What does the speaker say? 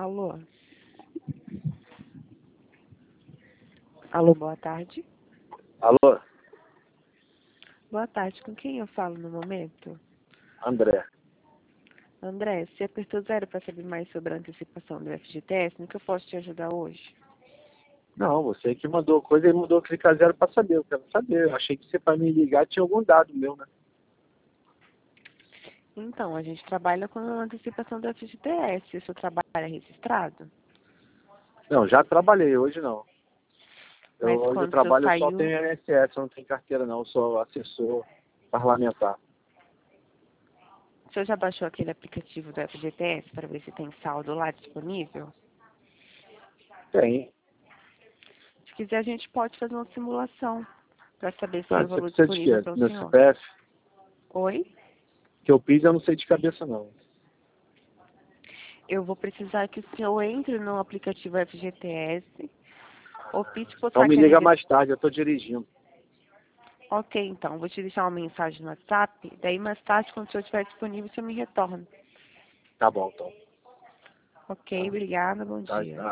Alô? Alô, boa tarde. Alô? Boa tarde, com quem eu falo no momento? André. André, você apertou 0 para saber mais sobre a antecipação do FGTS, no que eu posso te ajudar hoje? Não, você que mandou coisa e mandou clicar 0 para saber. Eu quero saber. Eu achei que você para me ligar tinha algum dado meu, né? Então, a gente trabalha com a antecipação do FGTS. O seu trabalho é registrado? Não, já trabalhei, hoje não. Mas Hoje eu quando o senhor trabalho, eu só saiu, tenho INSS, eu não tenho carteira não, eu sou assessor parlamentar. o senhor já baixou aquele aplicativo do FGTS para ver se tem saldo lá disponível? Tem. Se quiser, a gente pode fazer uma simulação para saber se Ah, tem o você valor precisa de disponível quê? para o Meu senhor. CPF? Oi? Que eu fiz, eu não sei de cabeça não. Eu vou precisar que o senhor entre no aplicativo FGTS, opte por Então me saque liga mais tarde, eu estou dirigindo. Ok, então, vou te deixar uma mensagem no WhatsApp, daí mais tarde, quando o senhor estiver disponível, você me retorna. Tá bom, então. Ok, obrigada, bom Tá, dia. tá.